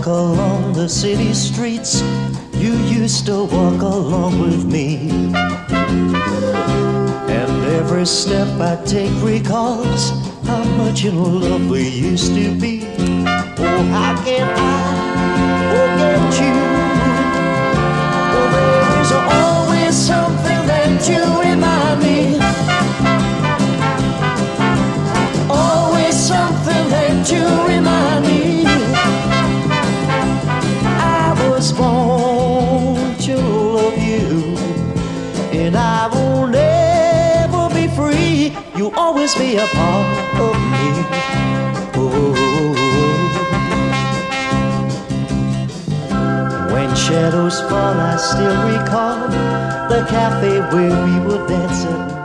along the city streets, you used to walk along with me. And every step I take recalls how much in love we used to be. Oh, how can I forget you? Oh, there is always something that you remind me. Always something that you remind me. I was born to love you, and I will never be free. You'll always be a part of me. Oh. When shadows fall, I still recall the cafe where we would dance at night.